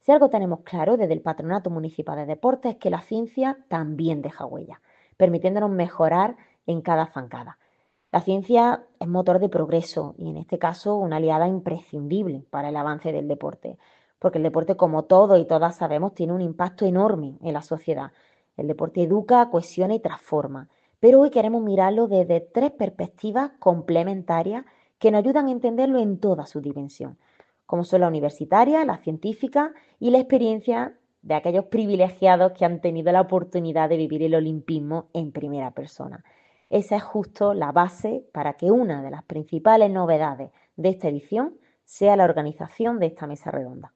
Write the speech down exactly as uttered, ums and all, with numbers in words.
Si algo tenemos claro desde el Patronato Municipal de Deportes es que la ciencia también deja huella, permitiéndonos mejorar en cada zancada. La ciencia es motor de progreso y en este caso una aliada imprescindible para el avance del deporte, porque el deporte, como todos y todas sabemos, tiene un impacto enorme en la sociedad. El deporte educa, cohesiona y transforma, pero hoy queremos mirarlo desde tres perspectivas complementarias que nos ayudan a entenderlo en toda su dimensión, como son la universitaria, la científica y la experiencia de aquellos privilegiados que han tenido la oportunidad de vivir el olimpismo en primera persona. Esa es justo la base para que una de las principales novedades de esta edición sea la organización de esta mesa redonda.